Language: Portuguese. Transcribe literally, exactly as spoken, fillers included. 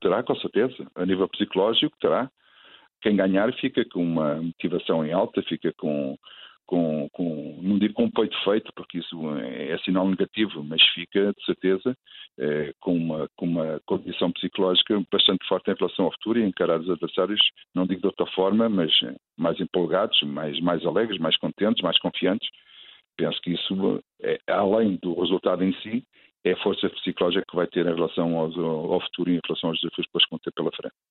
terá, com certeza. A nível psicológico, terá. Quem ganhar fica com uma motivação em alta, fica com, com, com não digo com um peito feito, porque isso é, é sinal negativo, mas fica, de certeza, é, com, uma, com uma condição psicológica bastante forte em relação ao futuro e encarar os adversários, não digo de outra forma, mas mais empolgados, mais, mais alegres, mais contentes, mais confiantes. Penso que isso, é, além do resultado em si, é a força psicológica que vai ter em relação aos, ao futuro e em relação aos desafios que vão ter pela frente.